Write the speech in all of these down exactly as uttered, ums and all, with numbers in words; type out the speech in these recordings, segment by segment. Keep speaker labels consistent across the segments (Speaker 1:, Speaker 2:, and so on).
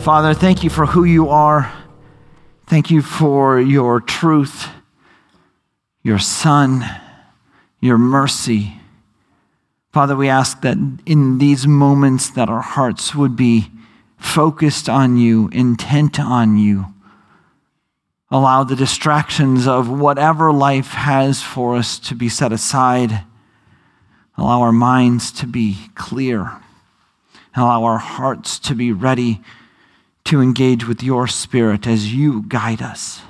Speaker 1: Father, thank you for who you are. Thank you for your truth, your Son, your mercy. Father, we ask that in these moments that our hearts would be focused on you, intent on you. Allow the distractions of whatever life has for us to be set aside. Allow our minds to be clear. Allow our hearts to be ready to engage with your Spirit as you guide us.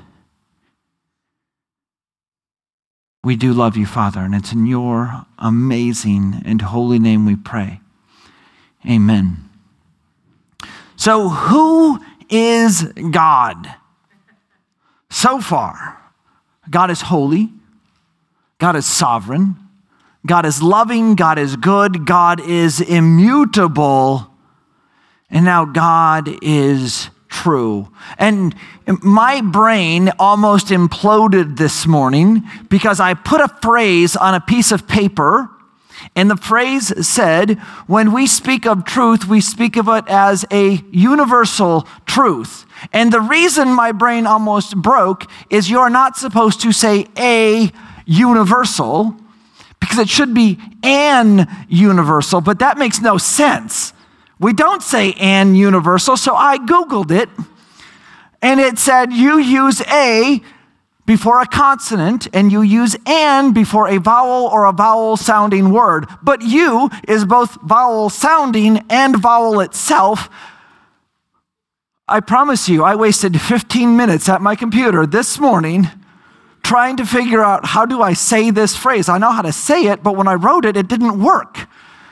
Speaker 1: We do love you, Father, and it's in your amazing and holy name we pray. Amen. So who is God? So far, God is holy, God is sovereign, God is loving, God is good, God is immutable, and now God is true. And my brain almost imploded this morning because I put a phrase on a piece of paper, and the phrase said, when we speak of truth, we speak of it as a universal truth. And the reason my brain almost broke is you're not supposed to say a universal, because it should be an universal, but that makes no sense. We don't say an universal, so I Googled it, and it said you use a before a consonant, and you use an before a vowel or a vowel-sounding word. But you is both vowel-sounding and vowel itself. I promise you, I wasted fifteen minutes at my computer this morning trying to figure out how do I say this phrase. I know how to say it, but when I wrote it, it didn't work.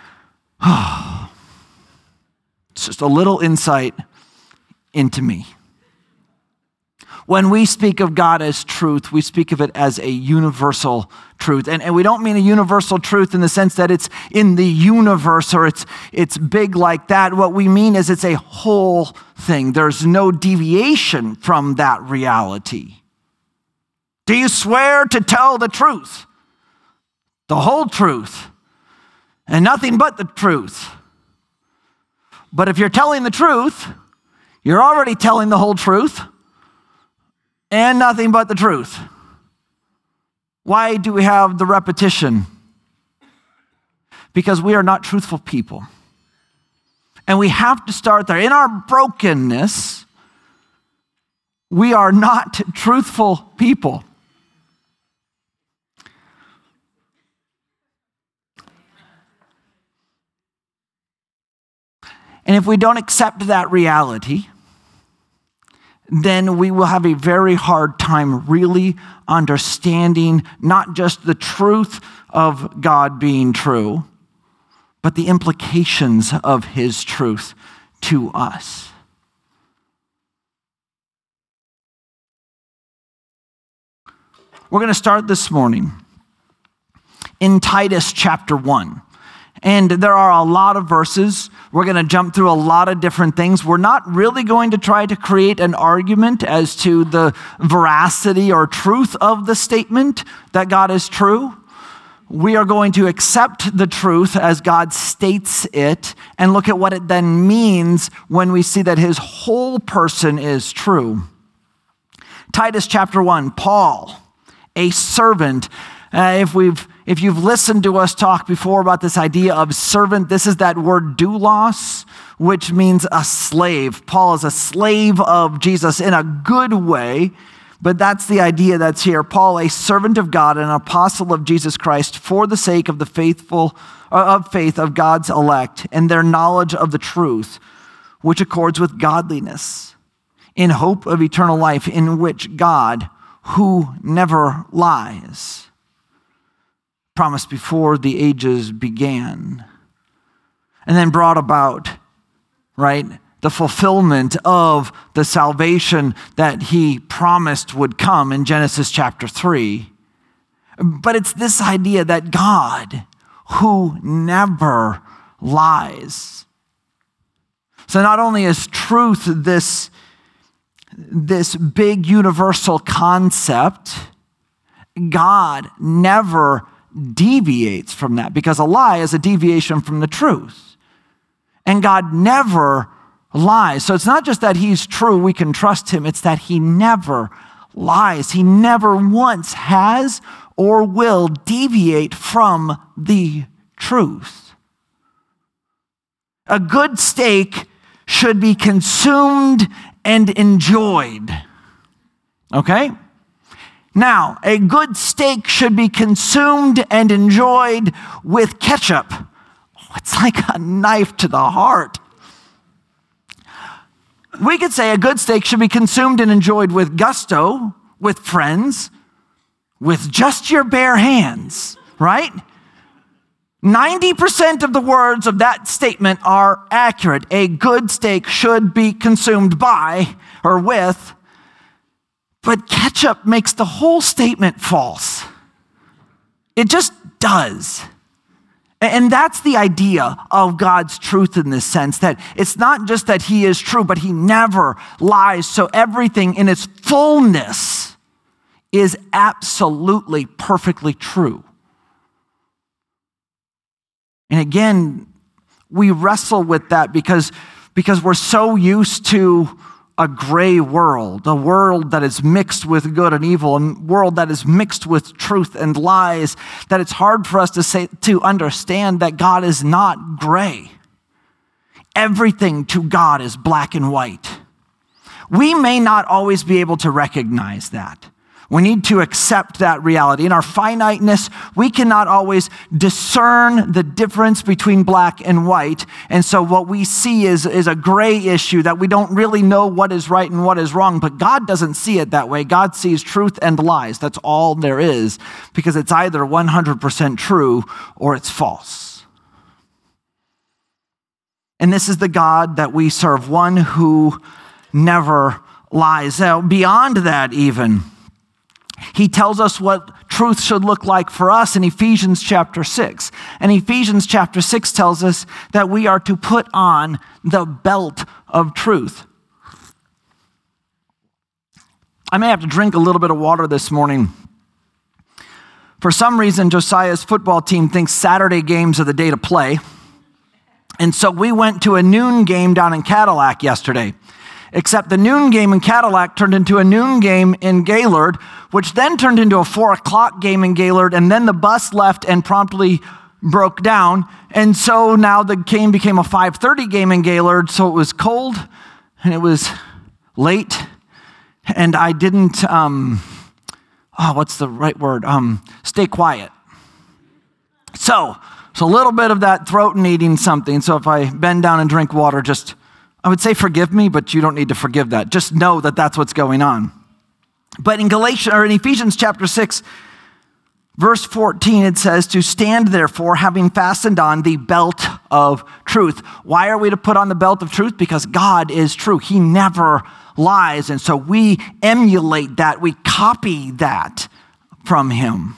Speaker 1: It's just a little insight into me. When we speak of God as truth, we speak of it as a universal truth. And, and we don't mean a universal truth in the sense that it's in the universe or it's, it's big like that. What we mean is it's a whole thing. There's no deviation from that reality. Do you swear to tell the truth, the whole truth, and nothing but the truth? But if you're telling the truth, you're already telling the whole truth and nothing but the truth. Why do we have the repetition? Because we are not truthful people. And we have to start there. In our brokenness, we are not truthful people. And if we don't accept that reality, then we will have a very hard time really understanding not just the truth of God being true, but the implications of his truth to us. We're going to start this morning in Titus chapter one. And there are a lot of verses. We're going to jump through a lot of different things. We're not really going to try to create an argument as to the veracity or truth of the statement that God is true. We are going to accept the truth as God states it and look at what it then means when we see that his whole person is true. Titus chapter one, Paul, a servant. Uh, if we've If you've listened to us talk before about this idea of servant, this is that word doulos, which means a slave. Paul is a slave of Jesus in a good way, but that's the idea that's here. Paul, a servant of God, an apostle of Jesus Christ, for the sake of the faithful, uh, of faith of God's elect, and their knowledge of the truth, which accords with godliness, in hope of eternal life, in which God, who never lies, promised before the ages began, and then brought about, right, the fulfillment of the salvation that he promised would come in Genesis chapter three. But it's this idea that God, who never lies. So not only is truth this, this big universal concept, God never deviates from that, because a lie is a deviation from the truth. And God never lies. So it's not just that he's true, we can trust him. It's that he never lies. He never once has or will deviate from the truth. A good steak should be consumed and enjoyed. Okay? Now, a good steak should be consumed and enjoyed with ketchup. Oh, it's like a knife to the heart. We could say a good steak should be consumed and enjoyed with gusto, with friends, with just your bare hands, right? ninety percent of the words of that statement are accurate. A good steak should be consumed by or with, but ketchup makes the whole statement false. It just does. And that's the idea of God's truth in this sense, that it's not just that he is true, but he never lies. So everything in its fullness is absolutely perfectly true. And again, we wrestle with that because, because we're so used to a gray world, a world that is mixed with good and evil, a world that is mixed with truth and lies, that it's hard for us to say, to understand that God is not gray. Everything to God is black and white. We may not always be able to recognize that. We need to accept that reality. In our finiteness, we cannot always discern the difference between black and white. And so what we see is, is a gray issue that we don't really know what is right and what is wrong. But God doesn't see it that way. God sees truth and lies. That's all there is, because it's either one hundred percent true or it's false. And this is the God that we serve, one who never lies. Now, beyond that even, he tells us what truth should look like for us in Ephesians chapter six. And Ephesians chapter six tells us that we are to put on the belt of truth. I may have to drink a little bit of water this morning. For some reason, Josiah's football team thinks Saturday games are the day to play. And so we went to a noon game down in Cadillac yesterday. Except the noon game in Cadillac turned into a noon game in Gaylord, which then turned into a four o'clock game in Gaylord, and then the bus left and promptly broke down. And so now the game became a five thirty game in Gaylord, so it was cold, and it was late, and I didn't, um, oh, what's the right word? Um, stay quiet. So, so a little bit of that throat needing something, so if I bend down and drink water, just I would say forgive me, but you don't need to forgive that. Just know that that's what's going on. But in Galatians or in Ephesians chapter six, verse fourteen, it says to stand therefore, having fastened on the belt of truth. Why are we to put on the belt of truth? Because God is true. He never lies. And so we emulate that. We copy that from him.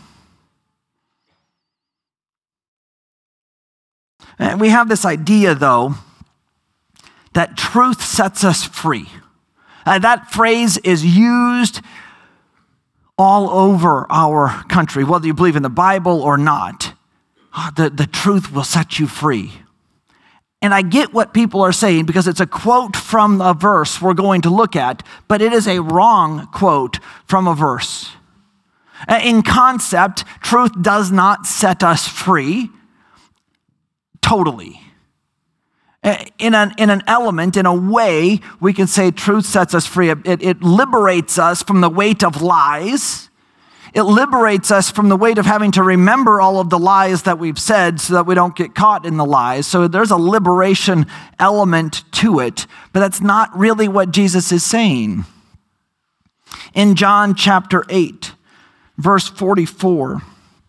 Speaker 1: And we have this idea, though, that truth sets us free. Uh, that phrase is used all over our country, whether you believe in the Bible or not. Uh, the, the truth will set you free. And I get what people are saying because it's a quote from a verse we're going to look at, but it is a wrong quote from a verse. Uh, in concept, truth does not set us free totally. In an, in an element, in a way, we can say truth sets us free. It, it liberates us from the weight of lies. It liberates us from the weight of having to remember all of the lies that we've said so that we don't get caught in the lies. So there's a liberation element to it, but that's not really what Jesus is saying. In John chapter eight, verse forty-four,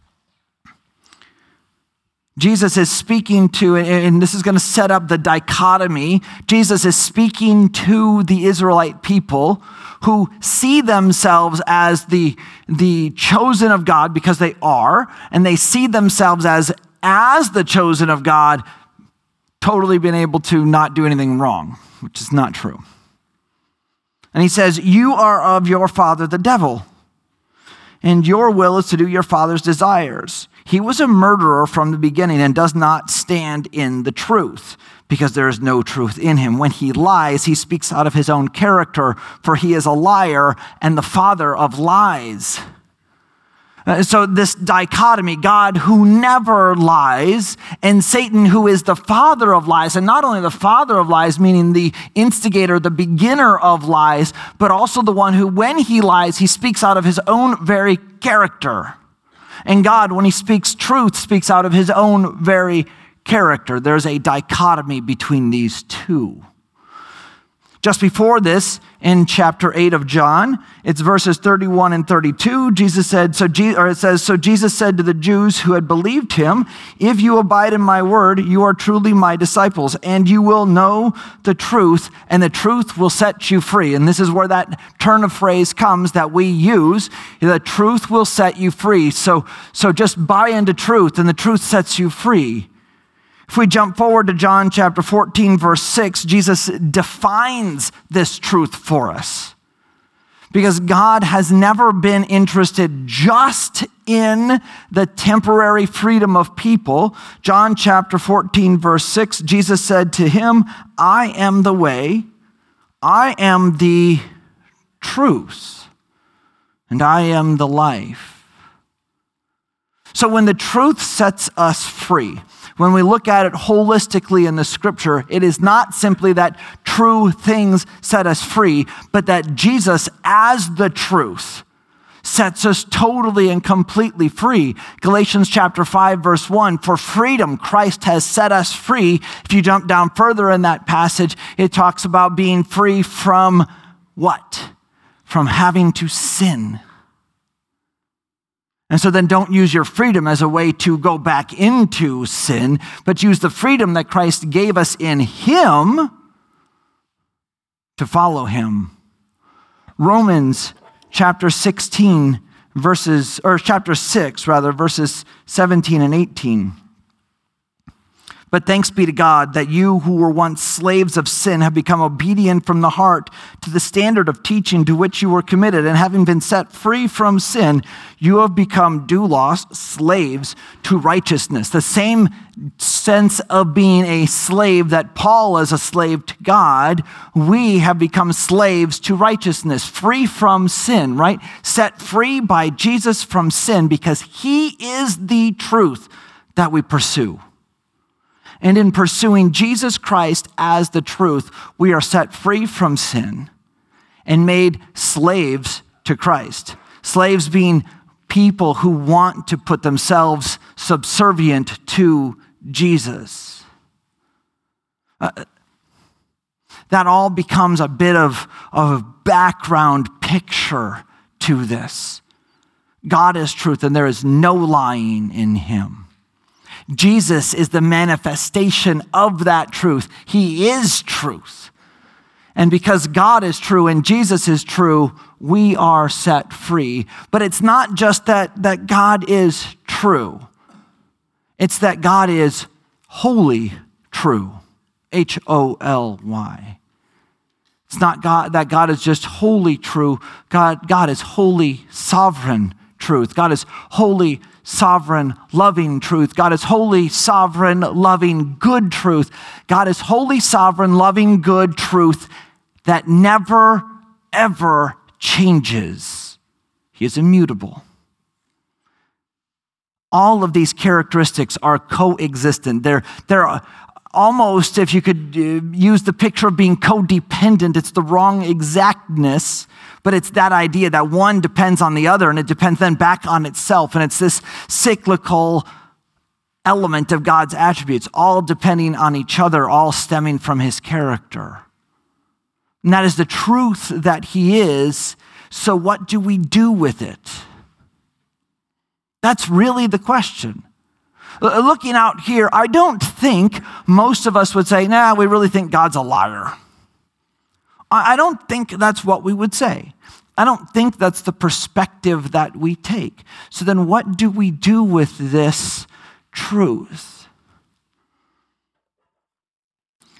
Speaker 1: Jesus is speaking to, and this is going to set up the dichotomy. Jesus is speaking to the Israelite people who see themselves as the, the chosen of God because they are, and they see themselves as, as the chosen of God, totally being able to not do anything wrong, which is not true. And he says, you are of your father, the devil, and your will is to do your father's desires. He was a murderer from the beginning and does not stand in the truth, because there is no truth in him. When he lies, he speaks out of his own character, for he is a liar and the father of lies. Uh, so this dichotomy, God who never lies, and Satan who is the father of lies, and not only the father of lies, meaning the instigator, the beginner of lies, but also the one who, when he lies, he speaks out of his own very character. And God, when he speaks truth, speaks out of his own very character. There's a dichotomy between these two. Just before this, in chapter eight of John, it's verses thirty-one and thirty-two, Jesus said, so Je- or it says, so Jesus said to the Jews who had believed him, if you abide in my word, you are truly my disciples, and you will know the truth, and the truth will set you free. And this is where that turn of phrase comes that we use. The truth will set you free. So, so just buy into truth, and the truth sets you free. If we jump forward to John chapter fourteen, verse six, Jesus defines this truth for us. Because God has never been interested just in the temporary freedom of people. John chapter fourteen, verse six, Jesus said to him, I am the way, I am the truth, and I am the life. So when the truth sets us free, when we look at it holistically in the scripture, it is not simply that true things set us free, but that Jesus as the truth sets us totally and completely free. Galatians chapter five, verse one, for freedom Christ has set us free. If you jump down further in that passage, it talks about being free from what? From having to sin. And so then don't use your freedom as a way to go back into sin, but use the freedom that Christ gave us in him to follow him. Romans chapter sixteen, verses, or chapter six, rather, verses seventeen and eighteen. But thanks be to God that you who were once slaves of sin have become obedient from the heart to the standard of teaching to which you were committed. And having been set free from sin, you have become doulos, slaves to righteousness. The same sense of being a slave that Paul is a slave to God, we have become slaves to righteousness, free from sin, right? Set free by Jesus from sin because he is the truth that we pursue. And in pursuing Jesus Christ as the truth, we are set free from sin and made slaves to Christ. Slaves being people who want to put themselves subservient to Jesus. Uh, that all becomes a bit of, of a background picture to this. God is truth, and there is no lying in him. Jesus is the manifestation of that truth. He is truth. And because God is true and Jesus is true, we are set free. But it's not just that, that God is true. It's that God is wholly true. H O L Y. It's not God that God is just wholly true. God, God is wholly sovereign truth. God is holy, sovereign, loving truth. God is holy, sovereign, loving, good truth. God is holy, sovereign, loving, good truth that never, ever changes. He is immutable. All of these characteristics are coexistent. They're, they're almost, if you could use the picture of being codependent, it's the wrong exactness, but it's that idea that one depends on the other and it depends then back on itself. And it's this cyclical element of God's attributes, all depending on each other, all stemming from his character. And that is the truth that he is. So what do we do with it? That's really the question. Looking out here, I don't think most of us would say, nah, we really think God's a liar. I don't think that's what we would say. I don't think that's the perspective that we take. So then what do we do with this truth?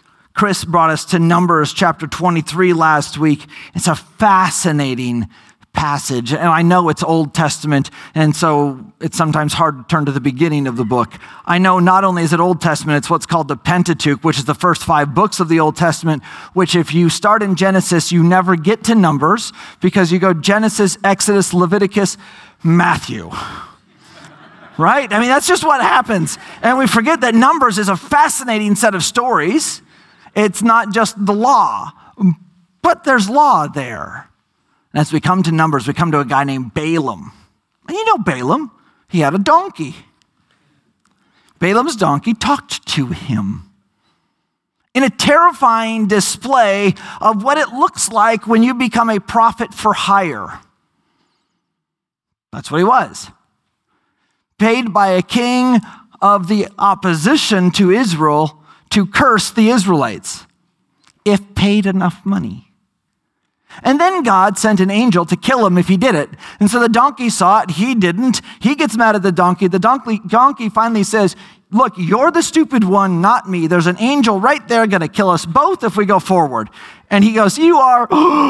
Speaker 1: Chris brought us to Numbers chapter twenty-three last week. It's a fascinating passage. And I know it's Old Testament, and so it's sometimes hard to turn to the beginning of the book. I know not only is it Old Testament, it's what's called the Pentateuch, which is the first five books of the Old Testament, which if you start in Genesis, you never get to Numbers because you go Genesis, Exodus, Leviticus, Matthew. Right? I mean, that's just what happens. And we forget that Numbers is a fascinating set of stories. It's not just the law, but there's law there. And as we come to Numbers, we come to a guy named Balaam. And you know Balaam. He had a donkey. Balaam's donkey talked to him in a terrifying display of what it looks like when you become a prophet for hire. That's what he was. Paid by a king of the opposition to Israel to curse the Israelites, if paid enough money. And then God sent an angel to kill him if he did it. And so the donkey saw it, he didn't. He gets mad at the donkey. The donkey, donkey finally says, look, you're the stupid one, not me. There's an angel right there going to kill us both if we go forward. And he goes, you are.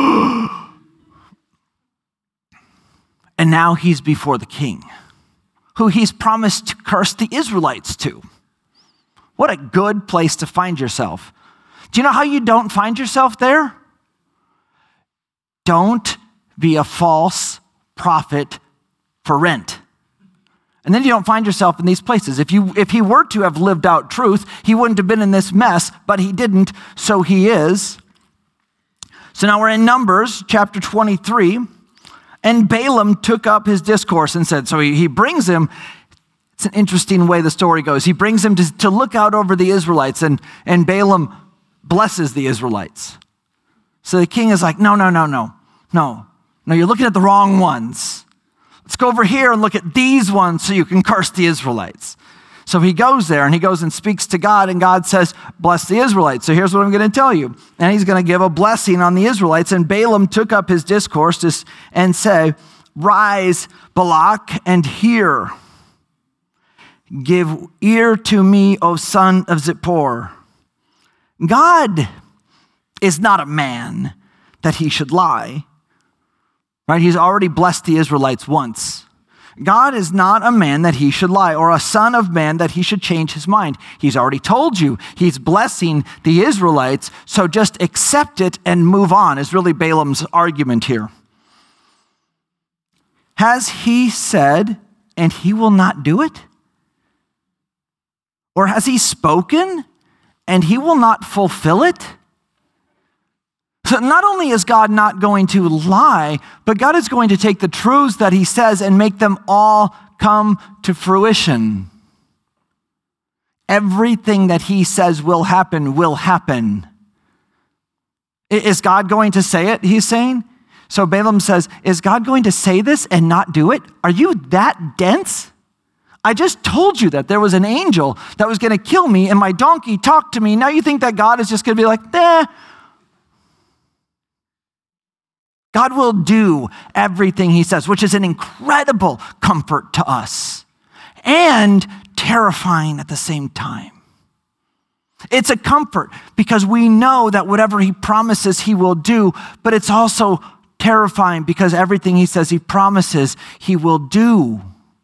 Speaker 1: And now he's before the king, who he's promised to curse the Israelites to. What a good place to find yourself. Do you know how you don't find yourself there? Don't be a false prophet for rent. And then you don't find yourself in these places. If you, if he were to have lived out truth, he wouldn't have been in this mess, but he didn't, so he is. So now we're in Numbers chapter twenty-three, and Balaam took up his discourse and said, so he, he brings him, it's an interesting way the story goes. He brings him to, to look out over the Israelites, and, and Balaam blesses the Israelites. So the king is like, no, no, no, no, no, no, you're looking at the wrong ones. Let's go over here and look at these ones so you can curse the Israelites. So he goes there and he goes and speaks to God, and God says, bless the Israelites. So here's what I'm going to tell you. And he's going to give a blessing on the Israelites. And Balaam took up his discourse and said, rise, Balak, and hear. Give ear to me, O son of Zippor. God is not a man that he should lie. Right? He's already blessed the Israelites once. God is not a man that he should lie, or a son of man that he should change his mind. He's already told you he's blessing the Israelites, so just accept it and move on, is really Balaam's argument here. Has he said, and he will not do it? Or has he spoken, and he will not fulfill it? So not only is God not going to lie, but God is going to take the truths that he says and make them all come to fruition. Everything that he says will happen, will happen. Is God going to say it, he's saying? So Balaam says, is God going to say this and not do it? Are you that dense? I just told you that there was an angel that was going to kill me, and my donkey talked to me. Now you think that God is just going to be like, eh. God will do everything he says, which is an incredible comfort to us and terrifying at the same time. It's a comfort because we know that whatever he promises he will do, but it's also terrifying because everything he says he promises he will do.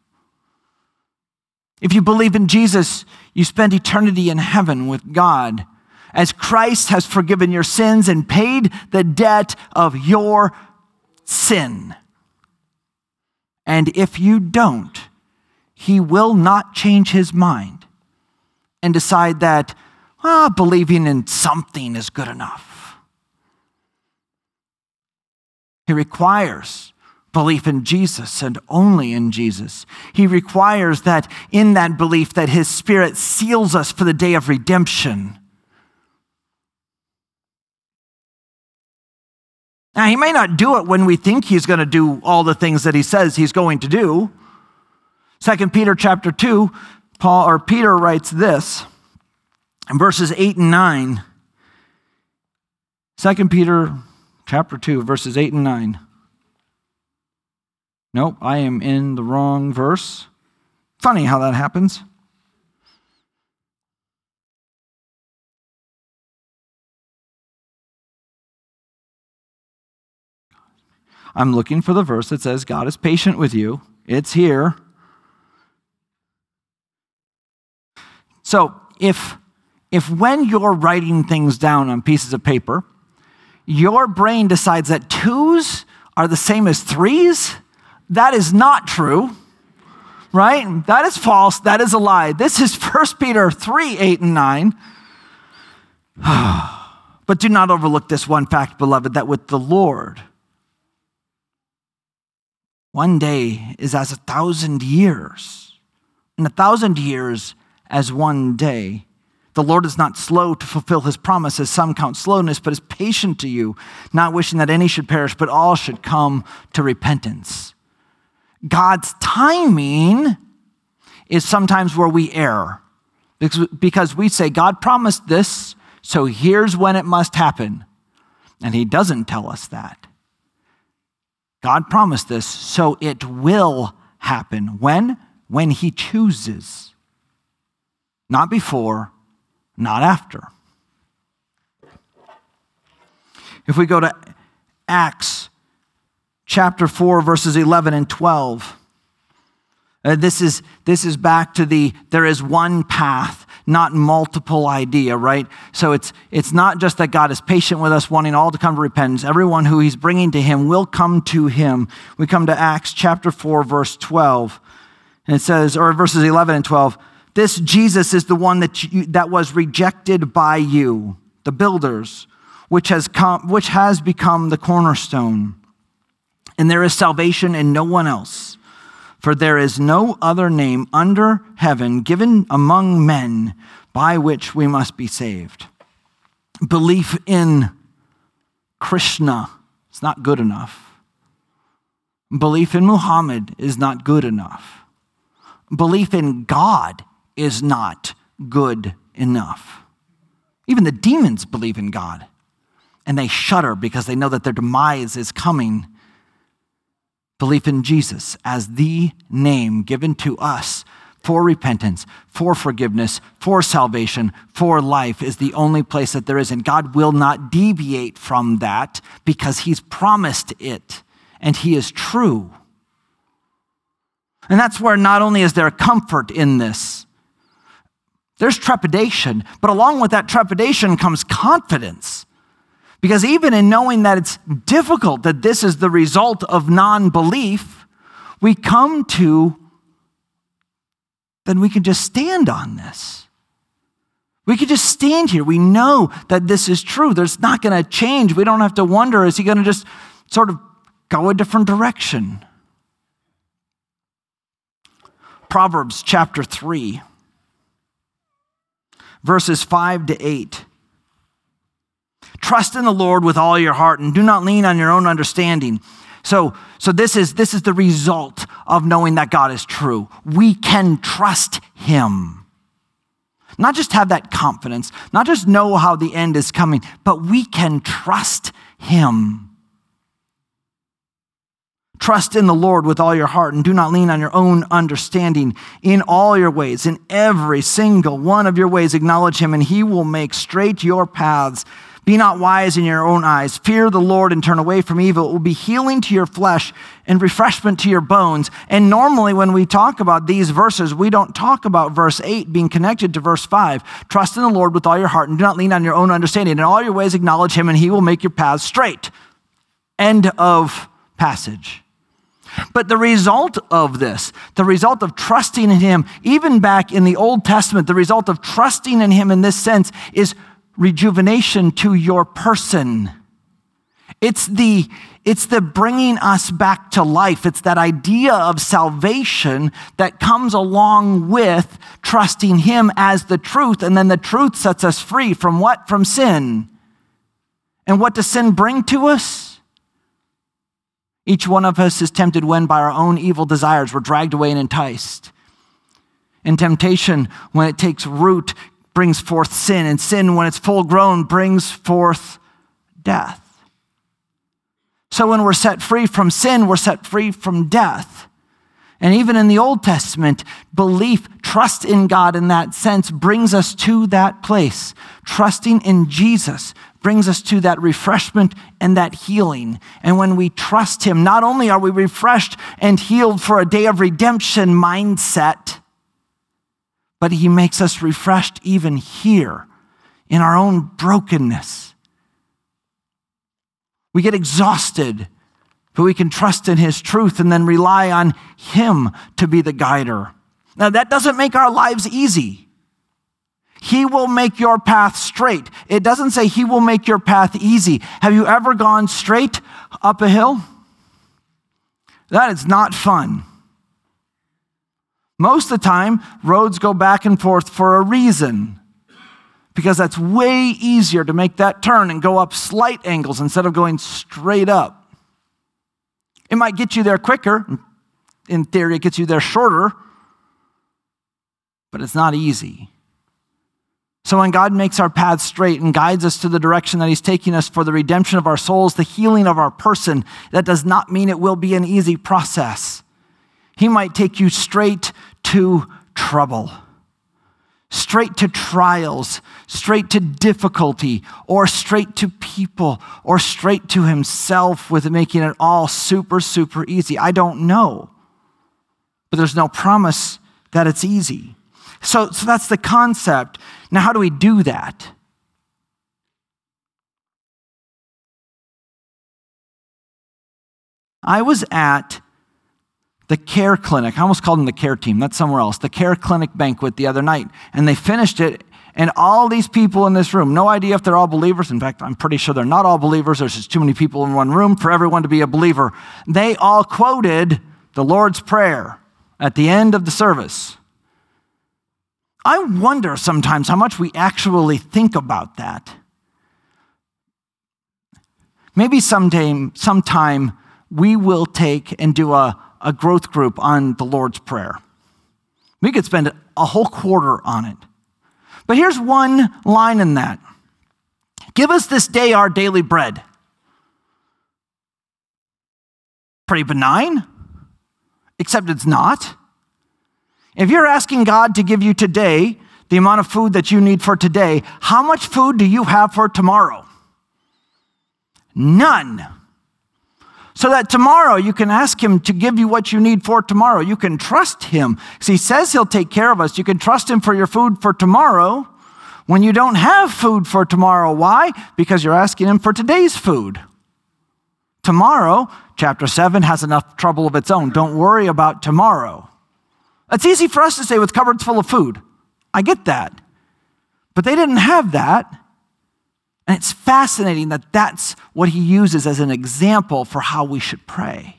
Speaker 1: If you believe in Jesus, you spend eternity in heaven with God, as Christ has forgiven your sins and paid the debt of your sin. And if you don't, he will not change his mind and decide that, well, believing in something is good enough. He requires belief in Jesus and only in Jesus. He requires that in that belief that his Spirit seals us for the day of redemption. Now, he may not do it when we think he's going to do all the things that he says he's going to do. Second Peter chapter two, Paul or Peter writes this in verses eight and nine. Second Peter chapter two, verses eight and nine. Nope, I am in the wrong verse. Funny how that happens. I'm looking for the verse that says God is patient with you. It's here. So if, if when you're writing things down on pieces of paper, your brain decides that twos are the same as threes, that is not true, right? That is false. That is a lie. This is First Peter three, eight, and nine. But do not overlook this one fact, beloved, that with the Lord, one day is as a thousand years, and a thousand years as one day. The Lord is not slow to fulfill his promise, as some count slowness, but is patient to you, not wishing that any should perish, but all should come to repentance. God's timing is sometimes where we err, because we say, God promised this, so here's when it must happen. And he doesn't tell us that. God promised this, so it will happen. When? When he chooses. Not before, not after. If we go to Acts chapter four, verses eleven and twelve, uh, this is, this is back to the there is one path, not multiple idea, right? So it's, it's not just that God is patient with us, wanting all to come to repentance. Everyone who he's bringing to him will come to him. We come to Acts chapter four, verse twelve, and it says, or verses eleven and twelve, this Jesus is the one that you, that was rejected by you, the builders, which has come, which has become the cornerstone. And there is salvation in no one else, for there is no other name under heaven given among men by which we must be saved. Belief in Krishna is not good enough. Belief in Muhammad is not good enough. Belief in God is not good enough. Even the demons believe in God, and they shudder because they know that their demise is coming. Belief in Jesus as the name given to us for repentance, for forgiveness, for salvation, for life is the only place that there is. And God will not deviate from that because he's promised it, and he is true. And that's where not only is there comfort in this, there's trepidation, but along with that trepidation comes confidence. Because even in knowing that it's difficult, that this is the result of non-belief, we come to, then we can just stand on this. We can just stand here. We know that this is true. There's not going to change. We don't have to wonder, is he going to just sort of go a different direction? Proverbs chapter three. Verses five to eight. Trust in the Lord with all your heart and do not lean on your own understanding. So, so this is, this is the result of knowing that God is true. We can trust him. Not just have that confidence, not just know how the end is coming, but we can trust him. Trust in the Lord with all your heart and do not lean on your own understanding. In all your ways, in every single one of your ways, acknowledge him and he will make straight your paths. Be not wise in your own eyes. Fear the Lord and turn away from evil. It will be healing to your flesh and refreshment to your bones. And normally when we talk about these verses, we don't talk about verse eight being connected to verse five. Trust in the Lord with all your heart and do not lean on your own understanding. In all your ways, acknowledge him and he will make your paths straight. End of passage. But the result of this, the result of trusting in him, even back in the Old Testament, the result of trusting in him in this sense is rejuvenation to your person. It's the, it's the bringing us back to life. It's that idea of salvation that comes along with trusting him as the truth. And then the truth sets us free from what? From sin. And what does sin bring to us? Each one of us is tempted when by our own evil desires we're dragged away and enticed. And temptation, when it takes root, brings forth sin. And sin, when it's full grown, brings forth death. So when we're set free from sin, we're set free from death. And even in the Old Testament, belief, trust in God in that sense brings us to that place. Trusting in Jesus brings us to that refreshment and that healing. And when we trust him, not only are we refreshed and healed for a day of redemption mindset, but he makes us refreshed even here in our own brokenness. We get exhausted, but we can trust in his truth and then rely on him to be the guider. Now, that doesn't make our lives easy. He will make your path straight. It doesn't say he will make your path easy. Have you ever gone straight up a hill? That is not fun. Most of the time, roads go back and forth for a reason, because that's way easier to make that turn and go up slight angles instead of going straight up. It might get you there quicker. In theory, it gets you there shorter, but it's not easy. So when God makes our path straight and guides us to the direction that he's taking us for the redemption of our souls, the healing of our person, that does not mean it will be an easy process. He might take you straight to trouble, straight to trials, straight to difficulty, or straight to people, or straight to himself with making it all super, super easy. I don't know, but there's no promise that it's easy. So, so that's the concept. Now, how do we do that? I was at the care clinic. I almost called them the care team. That's somewhere else. The care clinic banquet the other night. And they finished it. And all these people in this room, no idea if they're all believers. In fact, I'm pretty sure they're not all believers. There's just too many people in one room for everyone to be a believer. They all quoted the Lord's Prayer at the end of the service. I wonder sometimes how much we actually think about that. Maybe sometime, sometime we will take and do a, a growth group on the Lord's Prayer. We could spend a whole quarter on it. But here's one line in that. Give us this day our daily bread. Pretty benign, except it's not. If you're asking God to give you today the amount of food that you need for today, how much food do you have for tomorrow? None. So that tomorrow you can ask him to give you what you need for tomorrow. You can trust him. Because he says he'll take care of us. You can trust him for your food for tomorrow when you don't have food for tomorrow. Why? Because you're asking him for today's food. Tomorrow, chapter seven, has enough trouble of its own. Don't worry about tomorrow. It's easy for us to say with cupboards full of food. I get that. But they didn't have that. And it's fascinating that that's what he uses as an example for how we should pray.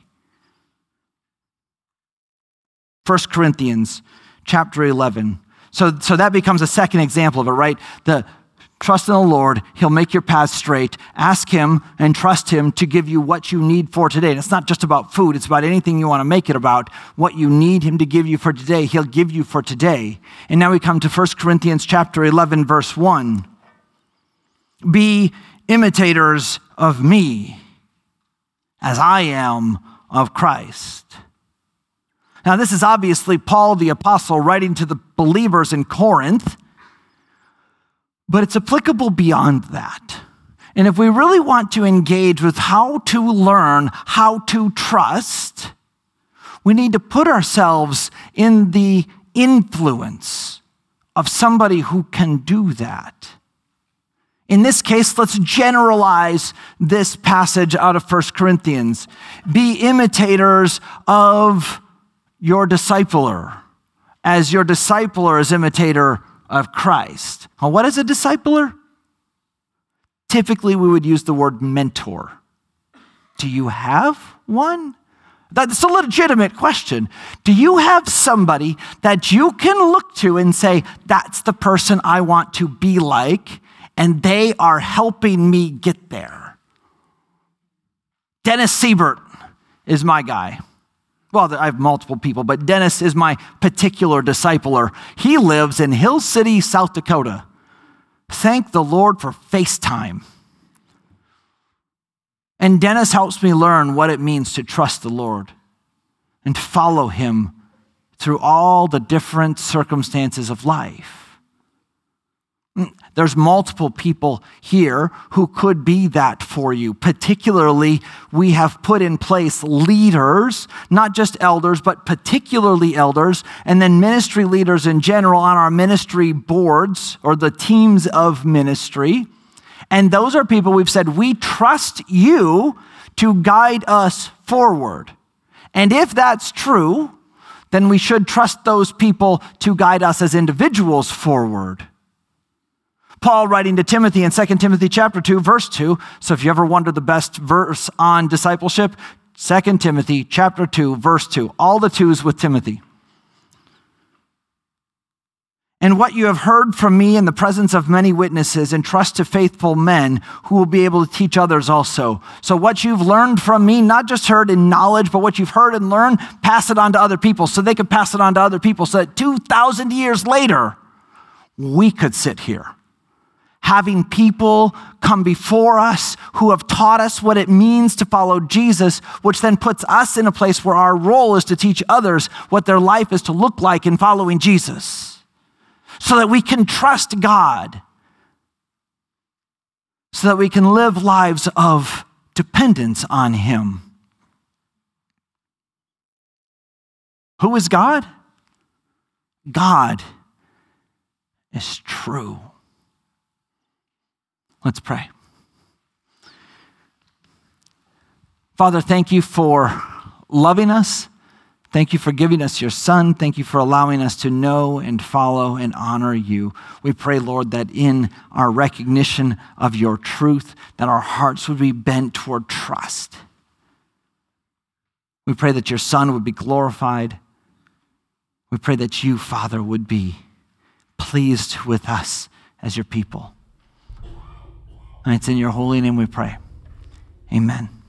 Speaker 1: First Corinthians chapter eleven. So, so that becomes a second example of it, right? The trust in the Lord, he'll make your path straight. Ask him and trust him to give you what you need for today. And it's not just about food, it's about anything you want to make it about. What you need him to give you for today, he'll give you for today. And now we come to First Corinthians chapter eleven, verse one. Be imitators of me as I am of Christ. Now this is obviously Paul the apostle writing to the believers in Corinth, but it's applicable beyond that. And if we really want to engage with how to learn how to trust, we need to put ourselves in the influence of somebody who can do that. In this case, let's generalize this passage out of First Corinthians. Be imitators of your discipler, as your discipler is imitator of Christ. Well, what is a discipler? Typically, we would use the word mentor. Do you have one? That's a legitimate question. Do you have somebody that you can look to and say, that's the person I want to be like, and they are helping me get there? Dennis Siebert is my guy. Well, I have multiple people, but Dennis is my particular discipler. He lives in Hill City, South Dakota. Thank the Lord for FaceTime. And Dennis helps me learn what it means to trust the Lord and to follow him through all the different circumstances of life. There's multiple people here who could be that for you. Particularly, we have put in place leaders, not just elders, but particularly elders, and then ministry leaders in general on our ministry boards or the teams of ministry. And those are people we've said, we trust you to guide us forward. And if that's true, then we should trust those people to guide us as individuals forward. Paul writing to Timothy in Second Timothy chapter two, verse two. So if you ever wonder the best verse on discipleship, Second Timothy chapter two, verse two. All the twos with Timothy. And what you have heard from me in the presence of many witnesses, entrust to faithful men who will be able to teach others also. So what you've learned from me, not just heard in knowledge, but what you've heard and learned, pass it on to other people so they could pass it on to other people so that two thousand years later, we could sit here having people come before us who have taught us what it means to follow Jesus, which then puts us in a place where our role is to teach others what their life is to look like in following Jesus, so that we can trust God, so that we can live lives of dependence on Him. Who is God? God is true. Let's pray. Father, thank you for loving us. Thank you for giving us your Son. Thank you for allowing us to know and follow and honor you. We pray, Lord, that in our recognition of your truth, that our hearts would be bent toward trust. We pray that your Son would be glorified. We pray that you, Father, would be pleased with us as your people. And it's in your holy name we pray. Amen.